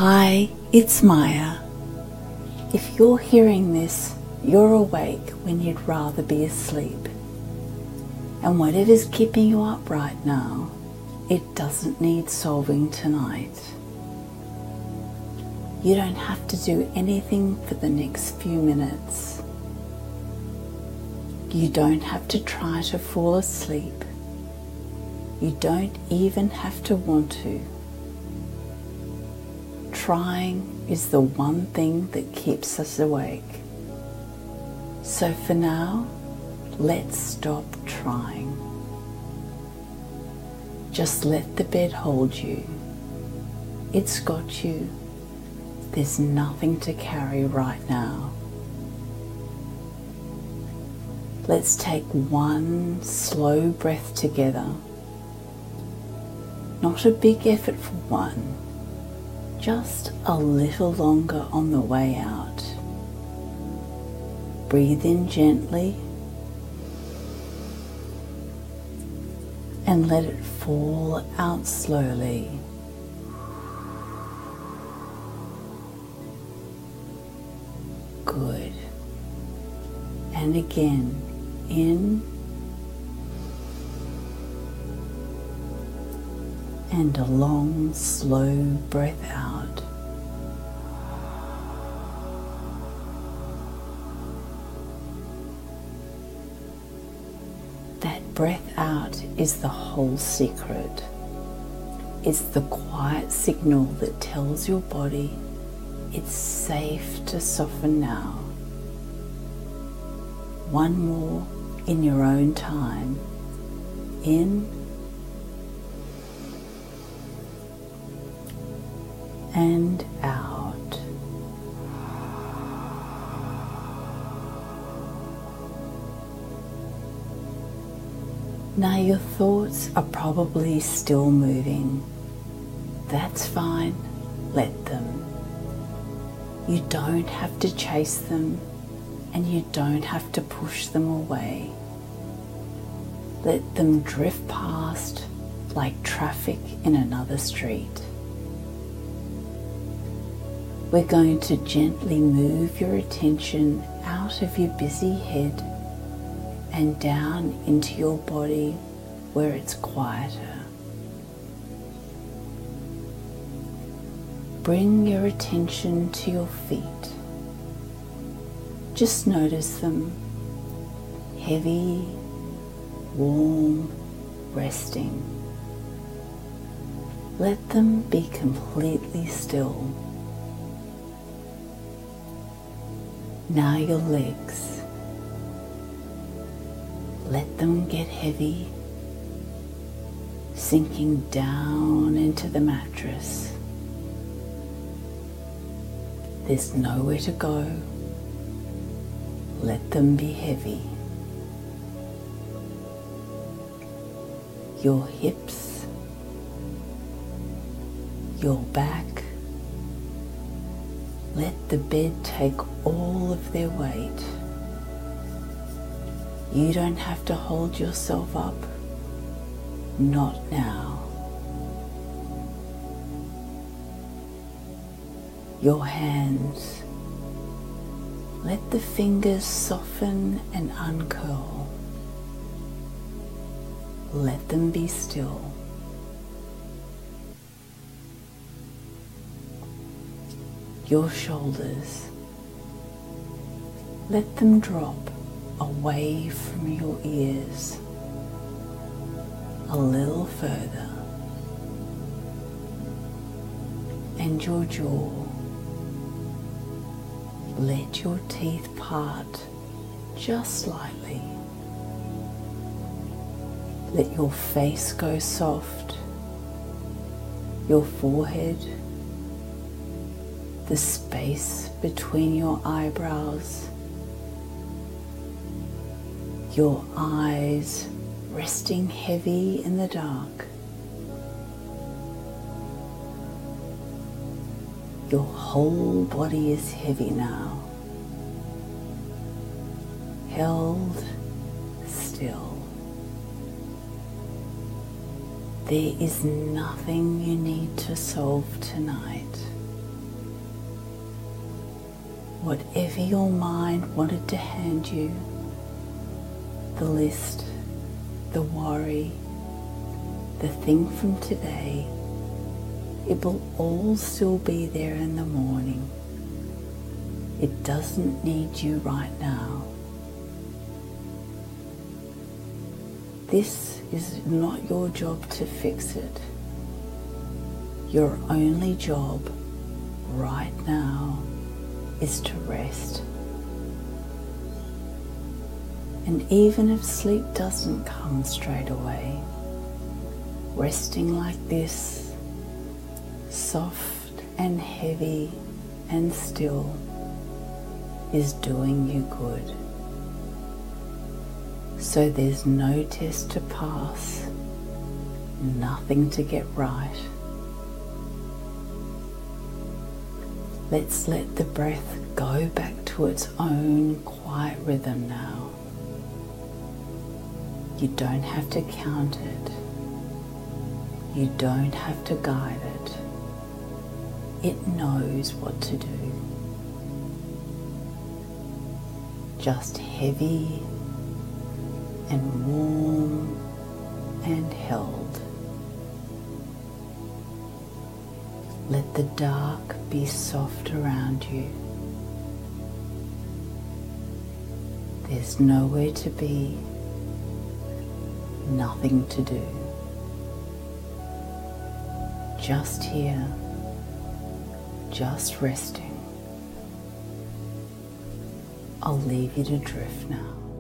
Hi, it's Maya. If you're hearing this, you're awake when you'd rather be asleep. And whatever's keeping you up right now, it doesn't need solving tonight. You don't have to do anything for the next few minutes. You don't have to try to fall asleep. You don't even have to want to. Trying is the one thing that keeps us awake. So for now, let's stop trying. Just let the bed hold you. It's got you. There's nothing to carry right now. Let's take one slow breath together. Not a big effort for one. Just a little longer on the way out. Breathe in gently and let it fall out slowly. Good. And again, in and a long, slow breath out. That breath out is the whole secret. It's the quiet signal that tells your body it's safe to soften now. One more in your own time. In and out. Now your thoughts are probably still moving. That's fine, let them. You don't have to chase them, and you don't have to push them away. Let them drift past like traffic in another street. We're going to gently move your attention out of your busy head and down into your body where it's quieter. Bring your attention to your feet. Just notice them, heavy, warm, resting. Let them be completely still. Now your legs. Let them get heavy, sinking down into the mattress. There's nowhere to go. Let them be heavy. Your hips, your back. Let the bed take all of their weight. You don't have to hold yourself up. Not now. Your hands. Let the fingers soften and uncurl. Let them be still. Your shoulders. Let them drop away from your ears a little further. And your jaw. Let your teeth part just slightly. Let your face go soft. Your forehead. The space between your eyebrows, your eyes resting heavy in the dark, your whole body is heavy now, held still. There is nothing you need to solve tonight. whatever your mind wanted to hand you, the list, the worry, the thing from today, it will all still be there in the morning. It doesn't need you right now. This is not your job to fix it. Your only job right now is to rest. And even if sleep doesn't come straight away, resting like this, soft and heavy and still, is doing you good. So there's no test to pass, nothing to get right. Let's let the breath go back to its own quiet rhythm now. You don't have to count it. You don't have to guide it. It knows what to do. Just heavy and warm and held. Let the dark be soft around you. There's nowhere to be, nothing to do. Just here, just resting. I'll leave you to drift now.